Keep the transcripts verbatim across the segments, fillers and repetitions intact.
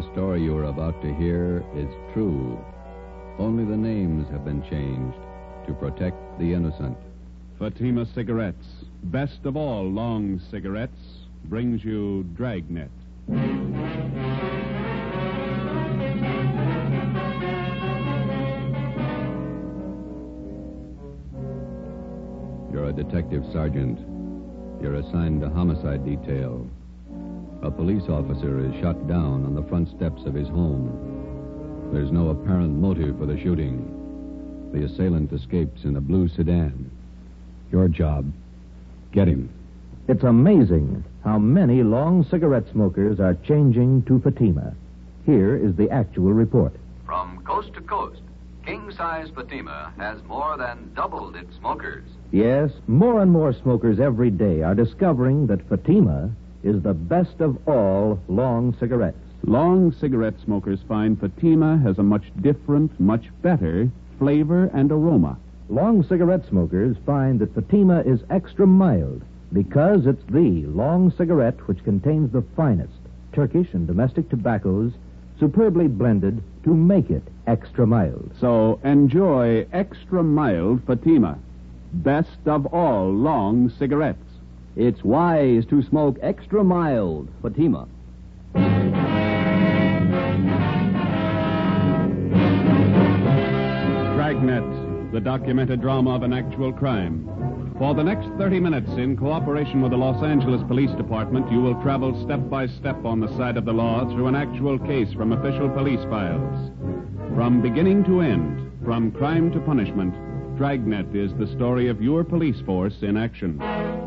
story you are about to hear is true. Only the names have been changed to protect the innocent. Fatima Cigarettes, best of all long cigarettes, brings you Dragnet. You're a detective sergeant. You're assigned to homicide detail. A police officer is shot down on the front steps of his home. There's no apparent motive for the shooting. The assailant escapes in a blue sedan. Your job, get him. It's amazing how many long cigarette smokers are changing to Fatima. Here is the actual report. From coast to coast, king-size Fatima has more than doubled its smokers. Yes, more and more smokers every day are discovering that Fatima is the best of all long cigarettes. Long cigarette smokers find Fatima has a much different, much better flavor and aroma. Long cigarette smokers find that Fatima is extra mild because it's the long cigarette which contains the finest Turkish and domestic tobaccos superbly blended to make it extra mild. So enjoy extra mild Fatima, best of all long cigarettes. It's wise to smoke extra mild Fatima. Dragnet, the documented drama of an actual crime. For the next thirty minutes, in cooperation with the Los Angeles Police Department, you will travel step by step on the side of the law through an actual case from official police files. From beginning to end, from crime to punishment, Dragnet is the story of your police force in action.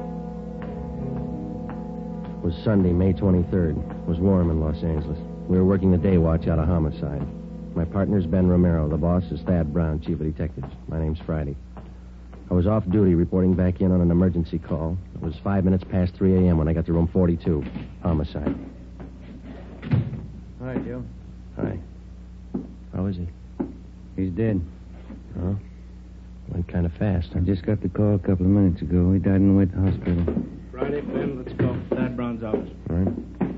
It was Sunday, May twenty-third. It was warm in Los Angeles. We were working the day watch out of homicide. My partner's Ben Romero. The boss is Thad Brown, chief of detectives. My name's Friday. I was off duty reporting back in on an emergency call. It was five minutes past three a.m. when I got to room forty-two. Homicide. Hi, Joe. Hi. How is he? He's dead. Oh? Went kind of fast. I just got the call a couple of minutes ago. He died on the way to the hospital. Friday, Ben, let's go. Thad Brown's office. All right.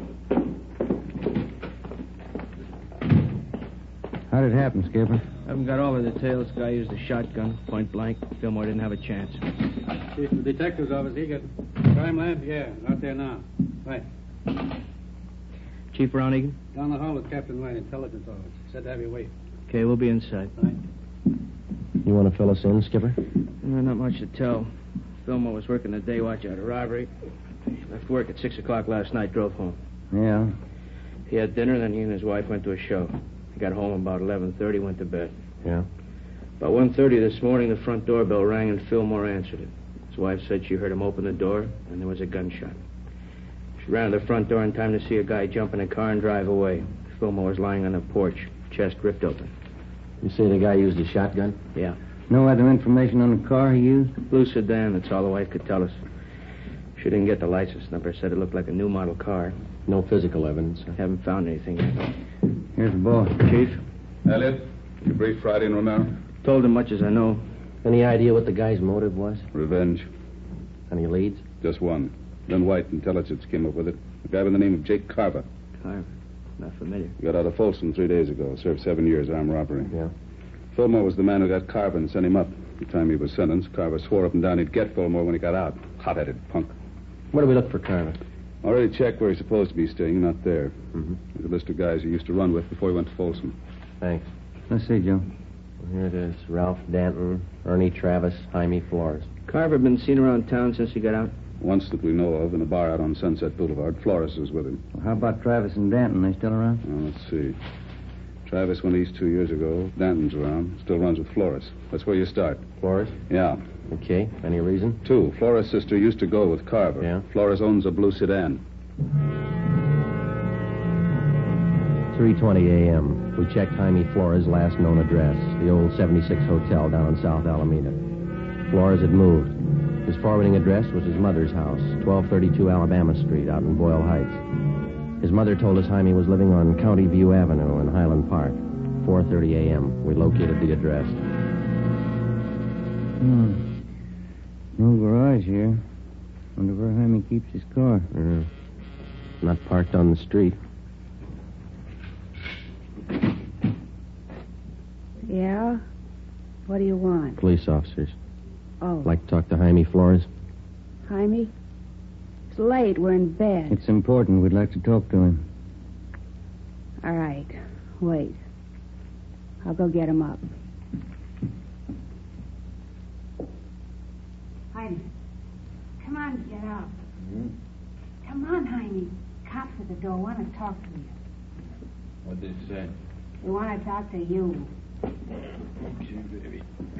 How did it happen, Skipper? I haven't got all the details. Guy used a shotgun, point blank. Fillmore didn't have a chance. Chief of the detective's office, he got crime lab? Yeah, out there now. Right. Chief Brown Egan? Down the hall with Captain White, intelligence office. Said to have you wait. Okay, we'll be inside. Right. You want to fill us in, Skipper? No, not much to tell. Fillmore was working the day watch out of robbery. He left work at six o'clock last night, drove home. Yeah. He had dinner, then he and his wife went to a show. He got home about eleven thirty, went to bed. Yeah. About one thirty this morning, the front doorbell rang and Fillmore answered it. His wife said she heard him open the door, and there was a gunshot. She ran to the front door in time to see a guy jump in a car and drive away. Fillmore was lying on the porch, chest ripped open. You say the guy used a shotgun? Yeah. No other information on the car he used? Blue sedan, that's all the wife could tell us. She didn't get the license number, said it looked like a new model car. No physical evidence. Haven't found anything yet. Here's the boss. Chief? Elliot, you briefed Friday and Romero? Told him much as I know. Any idea what the guy's motive was? Revenge. Any leads? Just one. Then White Intelligence came up with it. A guy by the name of Jake Carver. Carver? Not familiar. He got out of Folsom three days ago. Served seven years armed robbery. Yeah. Fillmore was the man who got Carver and sent him up. The time he was sentenced, Carver swore up and down he'd get Fillmore when he got out. Hot-headed punk. Where do we look for Carver? Already checked where he's supposed to be staying. Not there. Mm-hmm. There's a list of guys he used to run with before he went to Folsom. Thanks. Let's see, Joe. Well, here it is. Ralph Danton, Ernie Travis, Jaime Flores. Carver been seen around town since he got out? Once that we know of, in a bar out on Sunset Boulevard. Flores was with him. Well, how about Travis and Danton? They still around? Well, let's see. Travis went east two years ago. Danton's around. Still runs with Flores. That's where you start. Flores? Yeah. Okay. Any reason? Two. Flores' sister used to go with Carver. Yeah. Flores owns a blue sedan. three twenty a.m. We checked Jaime Flores' last known address, the old seventy-six Hotel down on South Alameda. Flores had moved. His forwarding address was his mother's house, twelve thirty-two Alabama Street, out in Boyle Heights. His mother told us Jaime was living on County View Avenue in Highland Park. four thirty a.m. We located the address. Hmm. No garage here. Wonder where Jaime keeps his car. Mm-hmm. Not parked on the street. What do you want? Police officers. Oh, Like to talk to Jaime Flores? Jaime? It's late. We're in bed. It's important. We'd like to talk to him. All right. Wait. I'll go get him up. Jaime. Come on, get up. Hmm? Come on, Jaime. Cops at the door want to talk to you. What did they say? They want to talk to you. Okay, baby.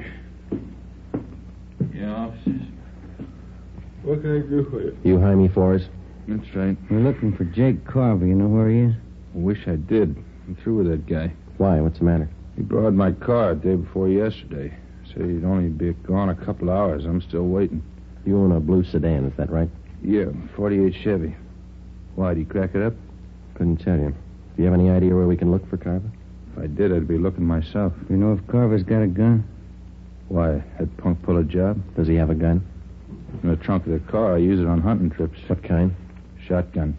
Yeah, officers. What can I do for you? You Jaime Flores? That's right. We're looking for Jake Carver. You know where he is? I wish I did. I'm through with that guy. Why? What's the matter? He borrowed my car day before yesterday. Said he'd only be gone a couple hours. I'm still waiting. You own a blue sedan, is that right? Yeah, forty-eight Chevy. Why, did he crack it up? Couldn't tell you. Do you have any idea where we can look for Carver? If I did, I'd be looking myself. You know if Carver's got a gun? Why, had Punk pull a job? Does he have a gun? In the trunk of the car. I use it on hunting trips. What kind? Shotgun.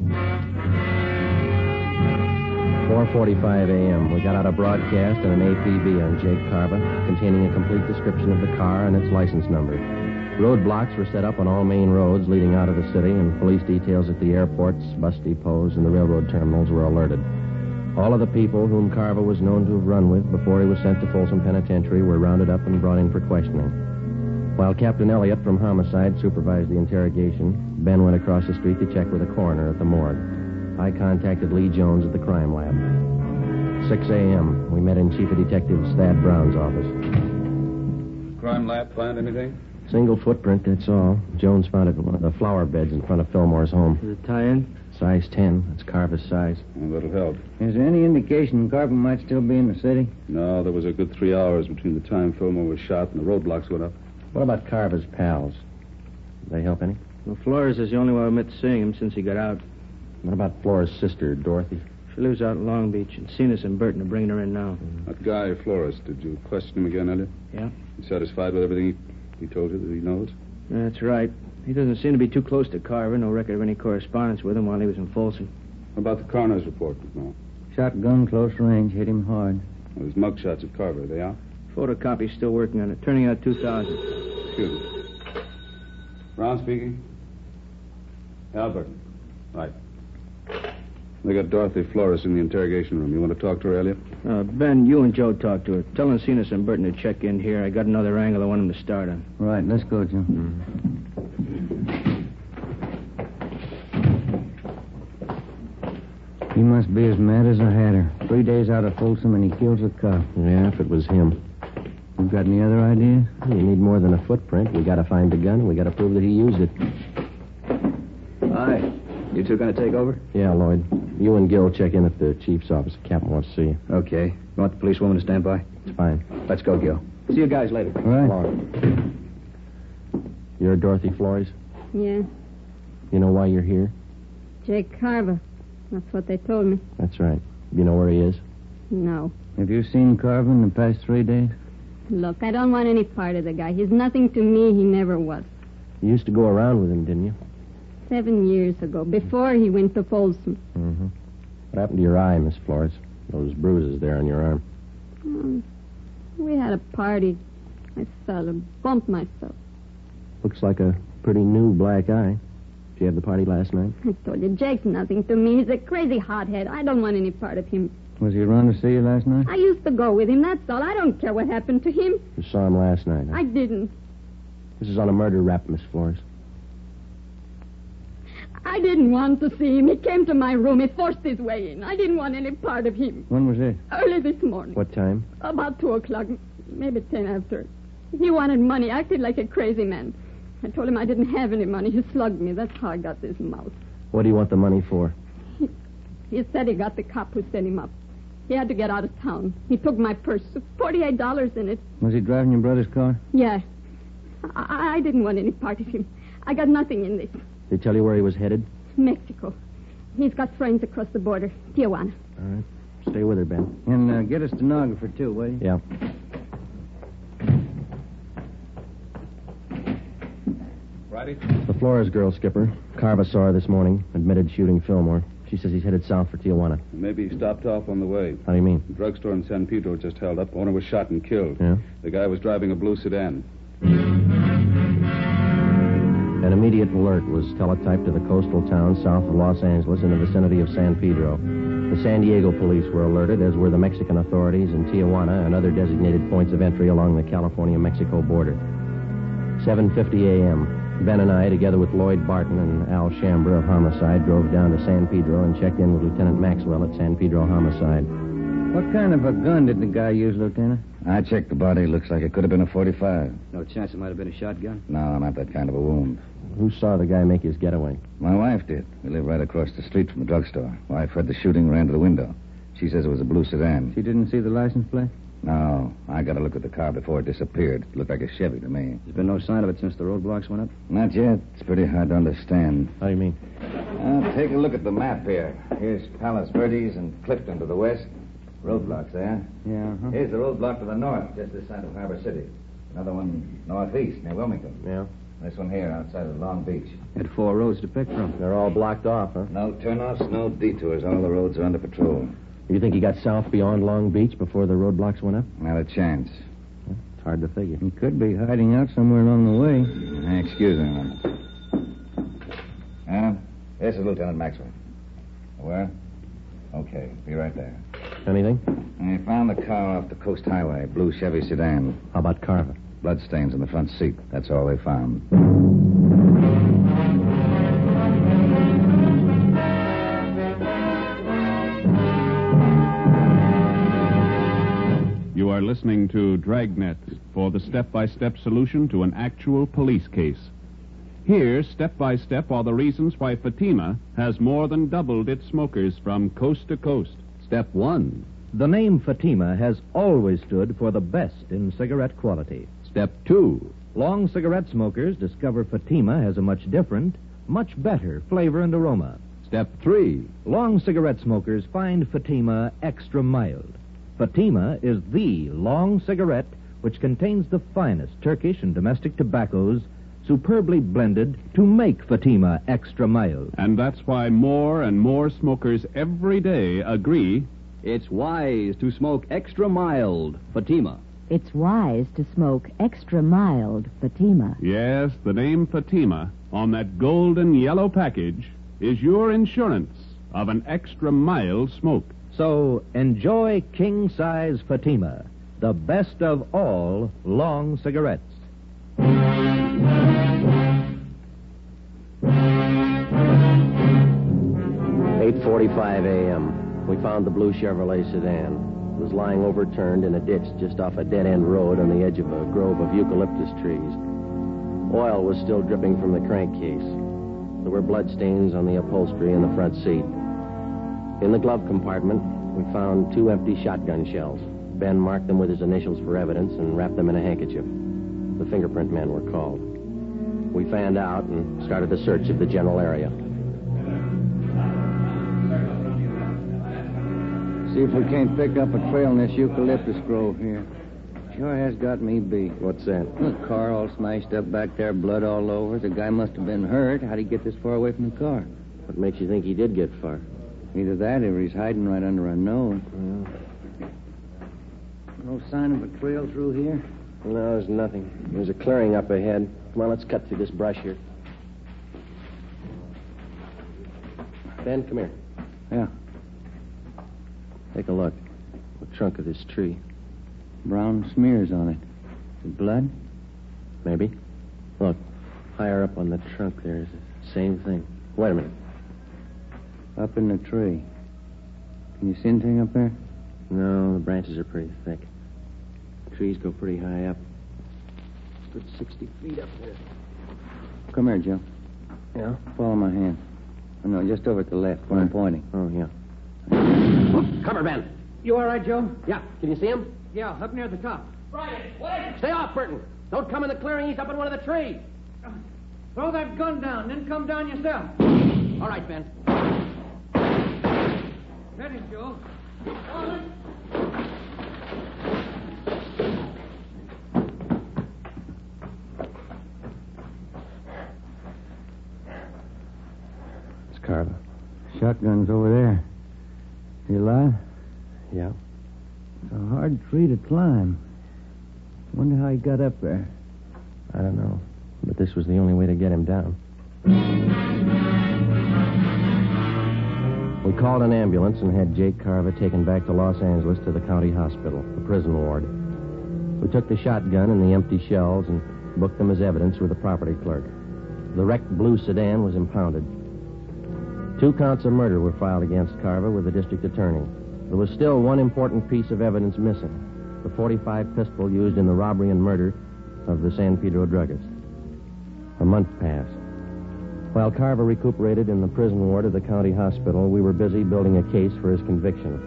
four forty-five a.m. We got out a broadcast and an A P B on Jake Carver, containing a complete description of the car and its license number. Roadblocks were set up on all main roads leading out of the city, and police details at the airports, bus depots, and the railroad terminals were alerted. All of the people whom Carver was known to have run with before he was sent to Folsom Penitentiary were rounded up and brought in for questioning. While Captain Elliott from Homicide supervised the interrogation, Ben went across the street to check with the coroner at the morgue. I contacted Lee Jones at the crime lab. six a.m. We met in Chief of Detective Thad Brown's office. Crime lab find anything? Single footprint, that's all. Jones found it in one of the flower beds in front of Fillmore's home. Does it tie in? Size ten. That's Carver's size. Well, that'll help. Is there any indication Carver might still be in the city? No, there was a good three hours between the time Fillmore was shot and the roadblocks went up. What about Carver's pals? Did they help any? Well, Flores is the only one who admits seeing him since he got out. What about Flores' sister, Dorothy? She lives out in Long Beach, and Cenas and Burton are bringing her in now. That guy, Flores, did you question him again, Elliot? Yeah. You satisfied with everything he, he told you that he knows? That's right. He doesn't seem to be too close to Carver. No record of any correspondence with him while he was in Folsom. How about the coroner's report, no? Shotgun, close range, hit him hard. Well, there's mugshots of Carver. Are they out? Photocopy's still working on it. Turning out two thousand. Excuse me. Brown speaking. Albert. Right. They got Dorothy Flores in the interrogation room. You want to talk to her, Elliot? Uh, Ben, you and Joe talk to her. Tell Cenas and Burton to check in here. I got another angle I want them to start on. Right, let's go, Joe. He must be as mad as a hatter. Three days out of Folsom and he kills a cop. Yeah, if it was him. You got any other ideas? You need more than a footprint. We got to find the gun, and we got to prove that he used it. Hi. You two going to take over? Yeah, Lloyd. You and Gil check in at the chief's office. The captain wants to see you. Okay. You want the policewoman to stand by? It's fine. Let's go, Gil. See you guys later. All right. Along. You're Dorothy Flores? Yeah. You know why you're here? Jake Carver. That's what they told me. That's right. You know where he is? No. Have you seen Carver in the past three days? Look, I don't want any part of the guy. He's nothing to me. He never was. You used to go around with him, didn't you? Seven years ago, before he went to Folsom. Mm-hmm. What happened to your eye, Miss Flores? Those bruises there on your arm. Um, we had a party. I fell and bumped myself. Looks like a pretty new black eye. Did you have the party last night? I told you, Jake's nothing to me. He's a crazy hothead. I don't want any part of him. Was he around to see you last night? I used to go with him, that's all. I don't care what happened to him. You saw him last night, huh? I didn't. This is on a murder rap, Miss Flores. I didn't want to see him. He came to my room. He forced his way in. I didn't want any part of him. When was this? Early this morning. What time? About two o'clock, maybe ten after. He wanted money, acted like a crazy man. I told him I didn't have any money. He slugged me. That's how I got this mouth. What do you want the money for? He, he said he got the cop who sent him up. He had to get out of town. He took my purse, forty-eight dollars in it. Was he driving your brother's car? Yeah. I, I didn't want any part of him. I got nothing in this. Did he tell you where he was headed? Mexico. He's got friends across the border. Tijuana. All right. Stay with her, Ben. And uh, get a stenographer, too, will you? Yeah. Righty. The Flores girl, Skipper. Carver saw her this morning. Admitted shooting Fillmore. She says he's headed south for Tijuana. Maybe he stopped off on the way. How do you mean? The drugstore in San Pedro just held up. Owner was shot and killed. Yeah? The guy was driving a blue sedan. An immediate alert was teletyped to the coastal town south of Los Angeles in the vicinity of San Pedro. The San Diego police were alerted, as were the Mexican authorities in Tijuana and other designated points of entry along the California-Mexico border. seven fifty a.m. Ben and I, together with Lloyd Barton and Al Shambra of Homicide, drove down to San Pedro and checked in with Lieutenant Maxwell at San Pedro Homicide. What kind of a gun did the guy use, Lieutenant? I checked the body. Looks like it could have been a forty-five. No chance it might have been a shotgun? No, not that kind of a wound. Who saw the guy make his getaway? My wife did. We live right across the street from the drugstore. Wife heard the shooting, ran to the window. She says it was a blue sedan. She didn't see the license plate? No, I got a look at the car before it disappeared. It looked like a Chevy to me. There's been no sign of it since the roadblocks went up? Not yet. It's pretty hard to understand. How do you mean? Uh, take a look at the map here. Here's Palos Verdes and Clifton to the west. Roadblocks there. Yeah, uh-huh. Here's the roadblock to the north, just this side of Harbor City. Another one northeast, near Wilmington. Yeah? This one here, outside of Long Beach. Had four roads to pick from. They're all blocked off, huh? No turnoffs, no detours. All the roads are under patrol. You think he got south beyond Long Beach before the roadblocks went up? Not a chance. It's hard to figure. He could be hiding out somewhere along the way. Hey, excuse me a minute. Uh, this is Lieutenant Maxwell. Where? Okay, be right there. Anything? I found the car off the Coast Highway, blue Chevy sedan. How about Carver? Bloodstains in the front seat. That's all they found. You are listening to Dragnet for the step-by-step solution to an actual police case. Here, step by step, are the reasons why Fatima has more than doubled its smokers from coast to coast. Step one. The name Fatima has always stood for the best in cigarette quality. Step two. Long cigarette smokers discover Fatima has a much different, much better flavor and aroma. Step three. Long cigarette smokers find Fatima extra mild. Fatima is the long cigarette which contains the finest Turkish and domestic tobaccos superbly blended to make Fatima extra mild. And that's why more and more smokers every day agree it's wise to smoke extra mild Fatima. It's wise to smoke extra mild Fatima. Yes, the name Fatima on that golden yellow package is your insurance of an extra mild smoke. So enjoy king-size Fatima, the best of all long cigarettes. eight forty-five a.m. We found the blue Chevrolet sedan. It was lying overturned in a ditch just off a dead-end road on the edge of a grove of eucalyptus trees. Oil was still dripping from the crankcase. There were bloodstains on the upholstery in the front seat. In the glove compartment, we found two empty shotgun shells. Ben marked them with his initials for evidence and wrapped them in a handkerchief. The fingerprint men were called. We fanned out and started a search of the general area. See if we can't pick up a trail in this eucalyptus grove here. Sure has got me beat. What's that? The car all smashed up back there, blood all over. The guy must have been hurt. How'd he get this far away from the car? What makes you think he did get far? Either that or he's hiding right under our nose. Well, no sign of a trail through here? no, there's nothing. There's a clearing up ahead. Come on, let's cut through this brush here. Ben, come here. Yeah. Take a look. The trunk of this tree. Brown smears on it. Is it blood? Maybe. Look, higher up on the trunk there is the same thing. Wait a minute. Up in the tree. Can you see anything up there? No, the branches are pretty thick. The trees go pretty high up. Good sixty feet up there. Come here, Joe. Yeah? Follow my hand. Oh, no, just over at the left where I'm pointing. Oh, yeah. Whoop, cover, Ben. You all right, Joe? Yeah. Can you see him? Yeah, up near the top. Right. Wait. Stay off, Burton. Don't come in the clearing. He's up in one of the trees. Uh, throw that gun down, then come down yourself. All right, Ben. Ready, Joe. It's Carver. shotgun's over there. You alive? Yeah. It's a hard tree to climb. Wonder how he got up there. I don't know. But this was the only way to get him down. We called an ambulance and had Jake Carver taken back to Los Angeles to the county hospital, the prison ward. We took the shotgun and the empty shells and booked them as evidence with the property clerk. The wrecked blue sedan was impounded. Two counts of murder were filed against Carver with the district attorney. There was still one important piece of evidence missing, the forty-five pistol used in the robbery and murder of the San Pedro druggist. A month passed. While Carver recuperated in the prison ward of the county hospital, we were busy building a case for his conviction.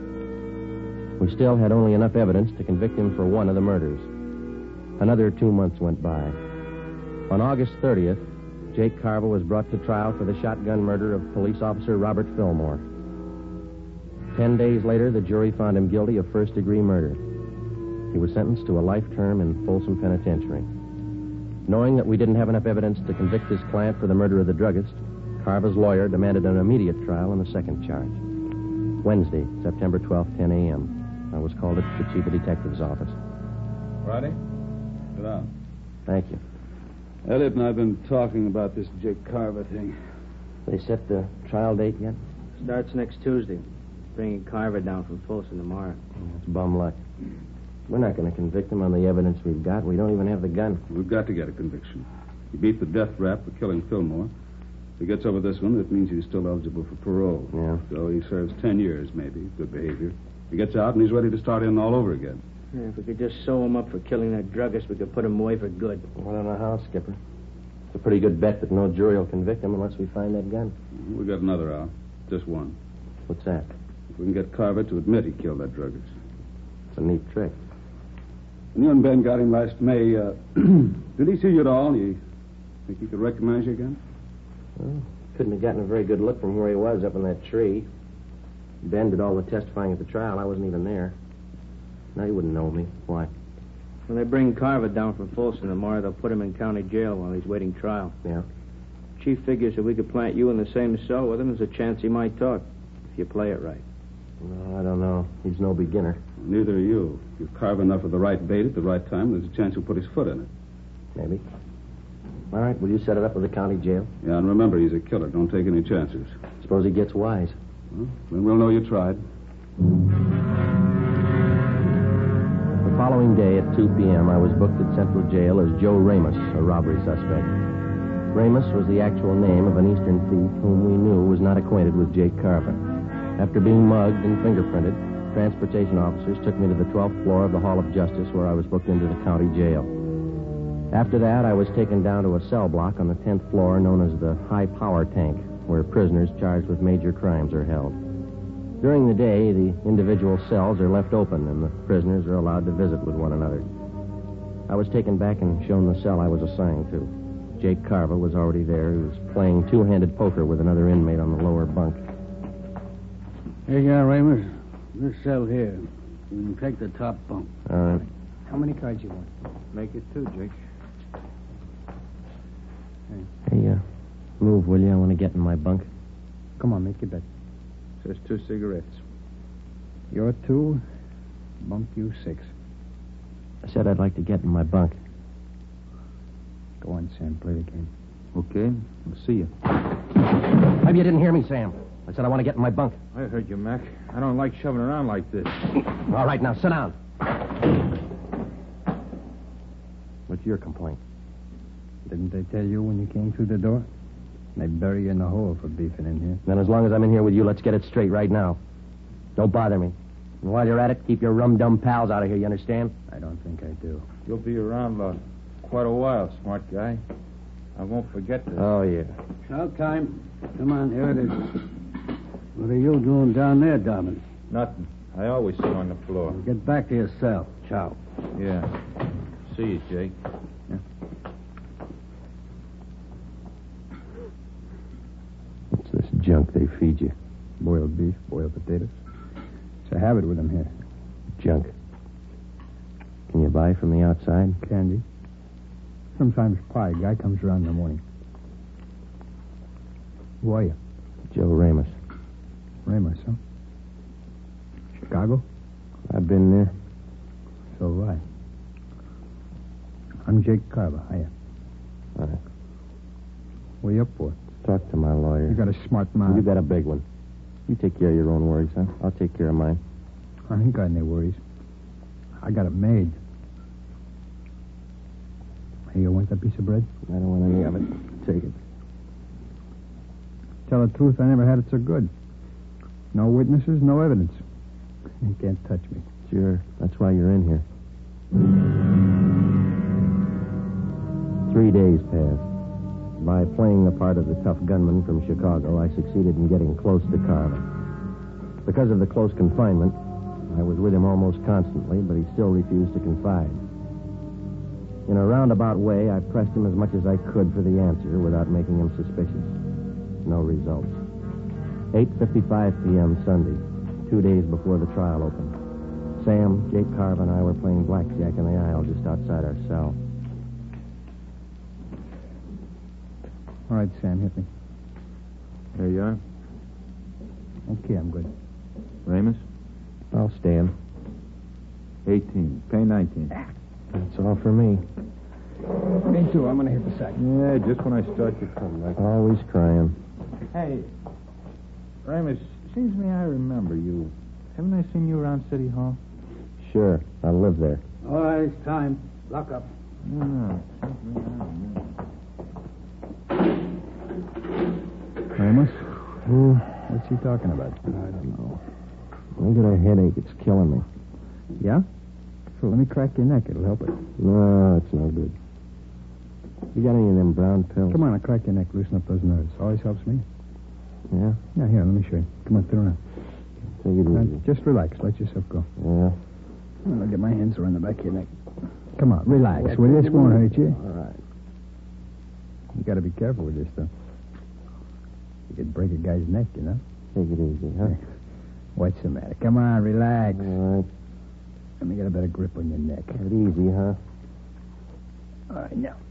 We still had only enough evidence to convict him for one of the murders. Another two months went by. On August thirtieth, Jake Carver was brought to trial for the shotgun murder of police officer Robert Fillmore. Ten days later, the jury found him guilty of first-degree murder. He was sentenced to a life term in Folsom Penitentiary. Knowing that we didn't have enough evidence to convict his client for the murder of the druggist, Carver's lawyer demanded an immediate trial on the second charge. Wednesday, September twelfth, ten a.m. I was called at the chief of detective's office. Friday? Sit down. Thank you. Elliot and I have been talking about this Jake Carver thing. They set the trial date yet? Starts next Tuesday. Bringing Carver down from Folsom tomorrow. That's bum luck. We're not going to convict him on the evidence we've got. We don't even have the gun. We've got to get a conviction. He beat the death rap for killing Fillmore. If he gets over this one, it means he's still eligible for parole. Yeah. So he serves ten years, maybe. Good behavior. He gets out and he's ready to start in all over again. Yeah, if we could just sew him up for killing that druggist, we could put him away for good. I don't know how, Skipper. It's a pretty good bet that no jury will convict him unless we find that gun. We got another out. Just one. What's that? If we can get Carver to admit he killed that druggist. It's a neat trick. When you and Ben got him last May, uh, did he see you at all? You think he could recognize you again? Well, couldn't have gotten a very good look from where he was up in that tree. Ben did all the testifying at the trial. I wasn't even there. No, he wouldn't know me. Why? When they bring Carver down from Folsom tomorrow, they'll put him in county jail while he's waiting trial. Yeah? Chief figures if we could plant you in the same cell with him, there's a chance he might talk, if you play it right. No, I don't know. He's no beginner. Neither are you. If you carve enough of the right bait at the right time, there's a chance he'll put his foot in it. Maybe. All right, will you set it up with the county jail? Yeah, and remember, he's a killer. Don't take any chances. Suppose he gets wise. Well, then we'll know you tried. The following day at two p.m., I was booked at Central Jail as Joe Ramos, a robbery suspect. Ramos was the actual name of an Eastern thief whom we knew was not acquainted with Jake Carver. After being mugged and fingerprinted, transportation officers took me to the twelfth floor of the Hall of Justice, where I was booked into the county jail. After that, I was taken down to a cell block on the tenth floor known as the High Power Tank, where prisoners charged with major crimes are held. During the day, the individual cells are left open, and the prisoners are allowed to visit with one another. I was taken back and shown the cell I was assigned to. Jake Carver was already there. He was playing two-handed poker with another inmate on the lower bunk. Here you are, Ramos. This cell here. You can take the top bunk. All right. How many cards you want? Make it two, Jake. Hey, uh, move, will you? I want to get in my bunk. Come on, make your bet. Says two cigarettes. You're two, bunk you six. I said I'd like to get in my bunk. Go on, Sam. Play the game. Okay. We'll see you. Maybe you didn't hear me, Sam. I said I want to get in my bunk. I heard you, Mac. I don't like shoving around like this. All right, now sit down. What's your complaint? Didn't they tell you when you came through the door? They bury you in the hole for beefing in here. Then as long as I'm in here with you, let's get it straight right now. Don't bother me. And while you're at it, keep your rum-dum pals out of here, you understand? I don't think I do. You'll be around uh, quite a while, smart guy. I won't forget this. Oh, yeah. Chow time. Come on, here it is. What are you doing down there, Dobbin? Nothing. I always sit on the floor. Well, get back to your cell. Chow. Yeah. See you, Jake. Yeah. What's this junk they feed you? Boiled beef, boiled potatoes. It's a habit with them here. Junk. Can you buy from the outside? Candy. Sometimes pie. Guy comes around in the morning. Who are you? Joe Ramos. Ramos, huh? Chicago? I've been there. So have I. I'm Jake Carver. Hiya. All right. What are you up for? Talk to my lawyer. You got a smart mouth. You got a big one. You take care of your own worries, huh? I'll take care of mine. I ain't got any worries. I got it made. Hey, you want that piece of bread? I don't want any of it. Take it. Tell the truth, I never had it so good. No witnesses, no evidence. You can't touch me. Sure. That's why you're in here. Three days passed. By playing the part of the tough gunman from Chicago, I succeeded in getting close to Carver. Because of the close confinement, I was with him almost constantly, but he still refused to confide. In a roundabout way, I pressed him as much as I could for the answer without making him suspicious. No results. eight fifty-five p.m. Sunday, two days before the trial opened. Sam, Jake Carver, and I were playing blackjack in the aisle just outside our cell. All right, Sam, hit me. There you are. Okay, I'm good. Ramos? I'll stand. eighteen. Pay nineteen. That's all for me. Me too. I'm going to hit the sack. Yeah, just when I start to come back. Always crying. Hey, Ramos, seems to me I remember you. Haven't I seen you around City Hall? Sure, I live there. All right, it's time. Lock up. No, no. Ramos? Hmm. What's he talking about? I don't know. I got a headache. It's killing me. Yeah? So let me crack your neck. It'll help it. No, it's no good. You got any of them brown pills? Come on, I'll crack your neck. Loosen up those nerves. Always helps me. Yeah? Yeah, here, let me show you. Come on, turn around. Take it Now, easy. just relax. Let yourself go. Yeah? I'll get my hands around the back of your neck. Come on, relax. Well, this won't hurt you. All right. You got to be careful with this stuff. You could break a guy's neck, you know? Take it easy, huh? What's the matter? Come on, relax. All right. Let me get a better grip on your neck. Take it easy, huh? All right, now.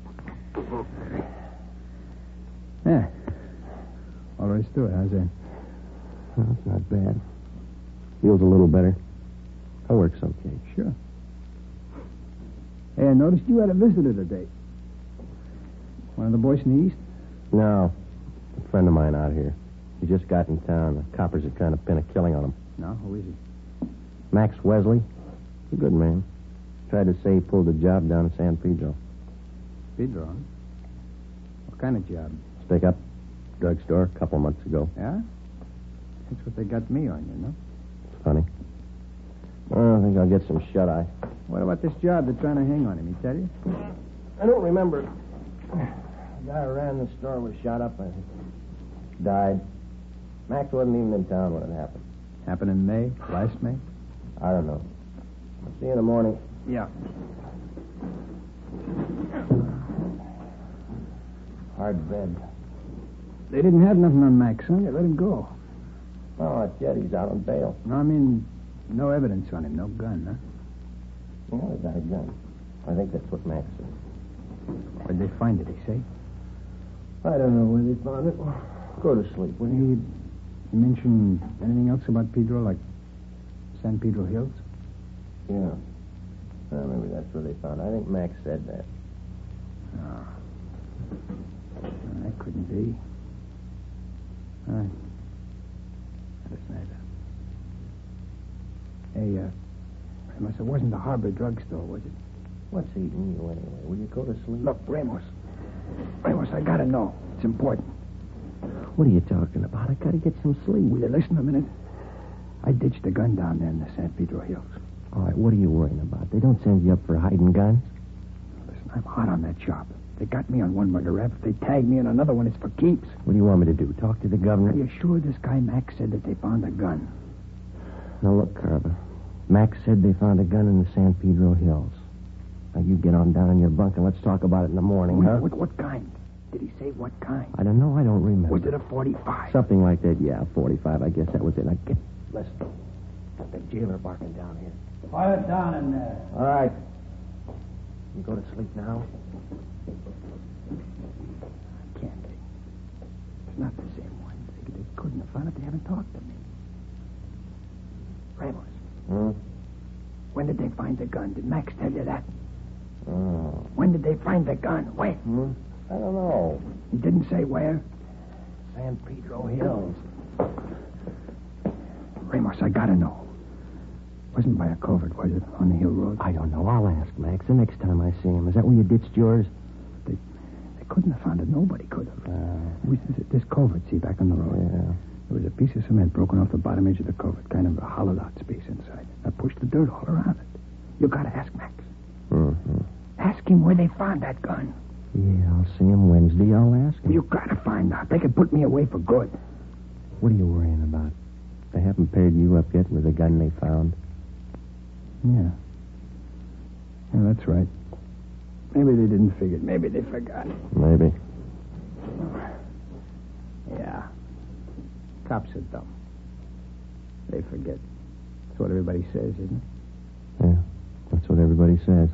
Yeah. All there is to it. How's that? Well, it's not bad. Feels a little better. That works okay. Sure. Hey, I noticed you had a visitor today. One of the boys from the East? No. A friend of mine out here. He just got in town. The coppers are trying to pin a killing on him. No? Who is he? Max Wesley. He's a good man. Tried to say he pulled a job down in San Pedro. Pedro, huh? What kind of job? Stick up. Drugstore a couple months ago. Yeah? That's what they got me on, you know? It's funny. Well, I think I'll get some shut-eye. What about this job they're trying to hang on him? He tell you? I don't remember. The guy who ran the store was shot up, I think. Died. Max wasn't even in town when it happened. Happened in May? Last May? I don't know. I'll see you in the morning. Yeah. Hard bed. They didn't have nothing on Max, huh? They let him go. Oh, that's yet. He's out on bail. No, I mean, no evidence on him. No gun, huh? Well, he got a gun. I think that's what Max said. Where'd they find it, he say? I don't know where they found it. Go to sleep, will you? You, you mentioned anything else about Pedro, like San Pedro Hills? Yeah. Well, maybe that's where they found it. I think Max said that. No. That couldn't be. All right. That's neither. Hey, uh, Ramos, it wasn't the Harbor drugstore, was it? What's eating you anyway? Will you go to sleep? Look, Ramos. Ramos, I gotta know. It's important. What are you talking about? I gotta get some sleep. Will you listen a minute? I ditched a gun down there in the San Pedro Hills. All right, what are you worrying about? They don't send you up for hiding guns? Listen, I'm hot on that job. They got me on one murder rap. If they tag me in another one, it's for keeps. What do you want me to do? Talk to the governor? Are you sure this guy Max said that they found a gun? Now, look, Carver. Max said they found a gun in the San Pedro Hills. Now, you get on down in your bunk and let's talk about it in the morning, what, huh? What, what kind? Did he say what kind? I don't know. I don't remember. Was it a forty-five? Something like that, yeah, forty-five. I guess that was it. Now, get... Listen. Got the jailer barking down here. Quiet down in there. All right. You go to sleep now? Can't be. It's not the same one. They, they couldn't have found it. They haven't talked to me. the gun? Did Max tell you that? Oh. When did they find the gun? Where? Hmm? I don't know. He didn't say where? San Pedro Hills. Ramos, I gotta know. Wasn't by a covert, was it? On the hill road? I don't know. I'll ask Max the next time I see him. Is that where you ditched yours? They, they couldn't have found it. Nobody could have. Uh, it was this, this covert, see, back on the road. Yeah. There was a piece of cement broken off the bottom edge of the covert, kind of a hollowed out space inside. I pushed the dirt all around it. You gotta ask Max. Mm-hmm. Ask him where they found that gun. Yeah, I'll see him Wednesday. I'll ask him. You gotta find out. They could put me away for good. What are you worrying about? They haven't paired you up yet with the gun they found. Yeah. Yeah, that's right. Maybe they didn't figure it. Maybe they forgot. Maybe. Yeah. Cops are dumb. They forget. That's what everybody says, isn't it? Yeah, that's what everybody says.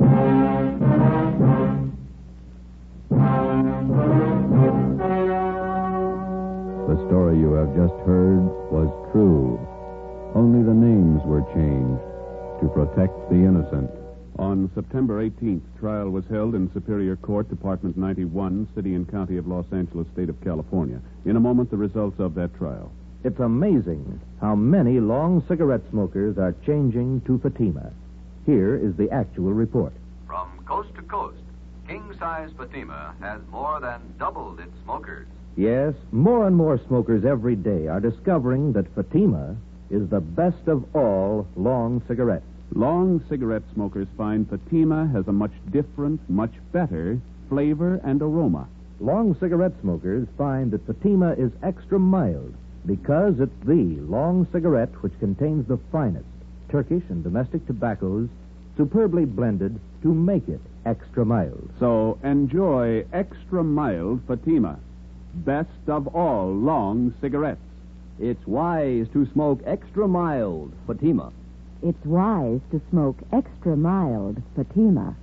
The story you have just heard was true. Only the names were changed to protect the innocent. On September eighteenth, trial was held in Superior Court, Department ninety-one, City and County of Los Angeles, State of California. In a moment, the results of that trial. It's amazing how many long cigarette smokers are changing to Fatima. Here is the actual report. From coast to coast, king-size Fatima has more than doubled its smokers. Yes, more and more smokers every day are discovering that Fatima is the best of all long cigarettes. Long cigarette smokers find Fatima has a much different, much better flavor and aroma. Long cigarette smokers find that Fatima is extra mild because it's the long cigarette which contains the finest Turkish and domestic tobaccos superbly blended to make it extra mild. So enjoy extra mild Fatima, best of all long cigarettes. It's wise to smoke extra mild Fatima. It's wise to smoke extra mild Fatima.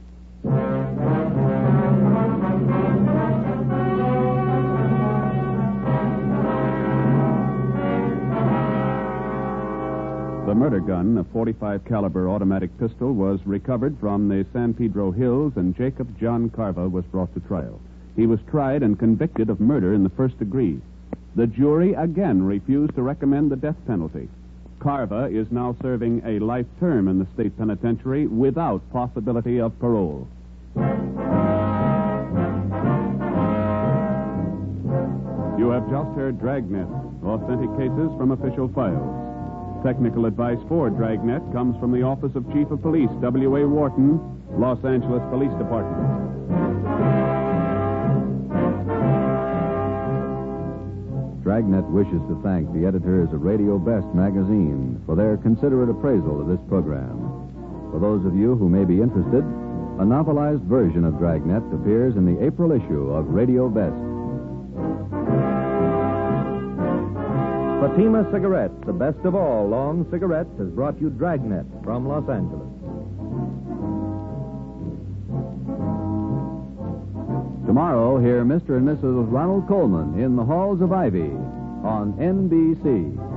The murder gun, a forty-five caliber automatic pistol, was recovered from the San Pedro Hills, and Jacob John Carva was brought to trial. He was tried and convicted of murder in the first degree. The jury again refused to recommend the death penalty. Carva is now serving a life term in the state penitentiary without possibility of parole. You have just heard Dragnet, authentic cases from official files. Technical advice for Dragnet comes from the Office of Chief of Police, W A Wharton, Los Angeles Police Department. Dragnet wishes to thank the editors of Radio Best magazine for their considerate appraisal of this program. For those of you who may be interested, a novelized version of Dragnet appears in the April issue of Radio Best. Fatima Cigarettes, the best of all long cigarettes, has brought you Dragnet from Los Angeles. Tomorrow, hear Mister and Missus Ronald Coleman in the Halls of Ivy on N B C.